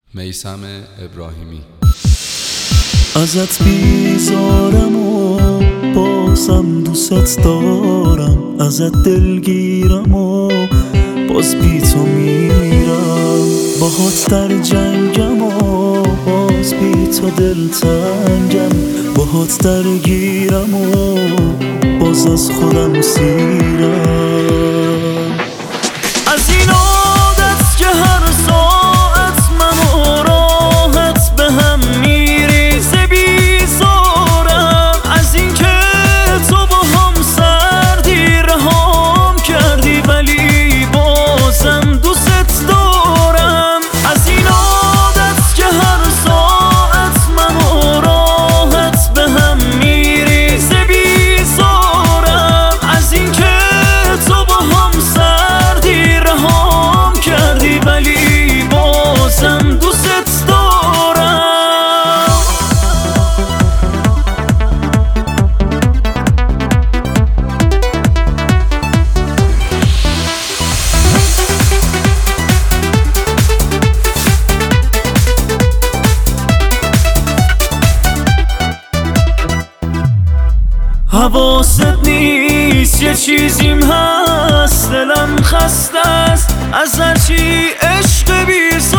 میثم ابراهیمی. ازت بیزارم و بازم دوست دارم، ازت دلگیرم و باز بی تو میمیرم، باهات در جنگم و باز بی تو دلتنگم، باهات درگیرم و باز از خودم سیرم. از این عادت که هر ساعت منو راحت به هم میریزه بیزارم، از این که تو با هم سردی رهام کردی ولی بازم دوست دارم. از این عادت که هر ساعت منو راحت به هم میریزه بیزارم، از این که تو با هم سردی رهام کردی ولی بازم دوست دارم. حواست نیست یه چیزیم هست، دلم خسته است از هرچی عشق بیزار